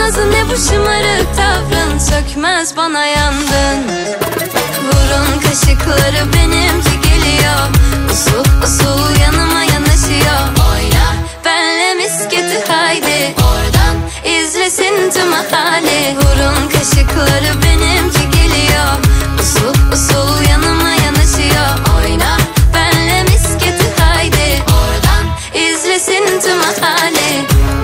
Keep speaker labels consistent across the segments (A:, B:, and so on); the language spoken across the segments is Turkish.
A: nazı ne bu şımarık tavrın, sökmez bana yandın. Burun kaşıkları benimki geliyor, usul usul yanıma yanaşıyor. Oyna benle misketi haydi, oradan izlesin tüm ahali. Burun kaşıkları benimki geliyor, usul usul yanıma yanaşıyor. Oyna benle misketi haydi, oradan izlesin tüm ahali.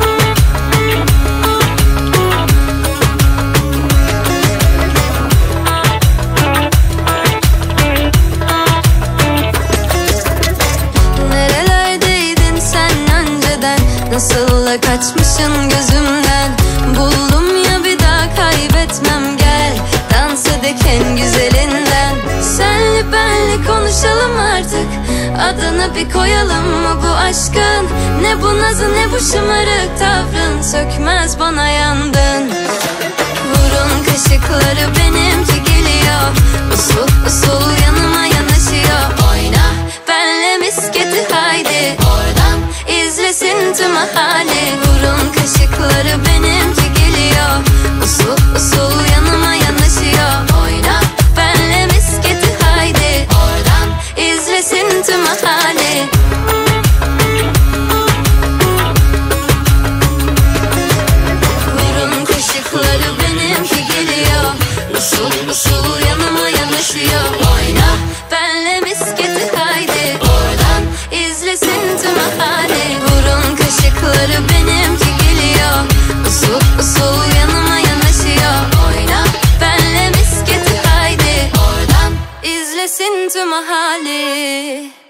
A: Nasıl da kaçmışın gözümden, buldum ya bir daha kaybetmem. Gel dans edek en güzelinden, senli benli konuşalım artık, adını bir koyalım mı bu aşkın? Ne bu nazı ne bu şımarık tavrın, sökmez bana yandın. Burun kaşıkları benimki geliyor, usul usul yanıma yanaşıyor. Oyna benle misketi haydi, oradan izlesin tüm ahali. Burun kaşıkları benimki geliyor, usul usul yanıma yanaşıyor. Oyna benle misketi haydi, oradan izlesin tüm ahali. Burun kaşıkları benimki geliyor, usul usul yanıma yanaşıyor. Oyna benle misketi haydi, oradan izlesin tüm ahali. Burun kaşıkları benimki geliyor, usul usul yanıma yanaşıyor. Oyna benle misketi haydi, oradan izlesin tüm ahali.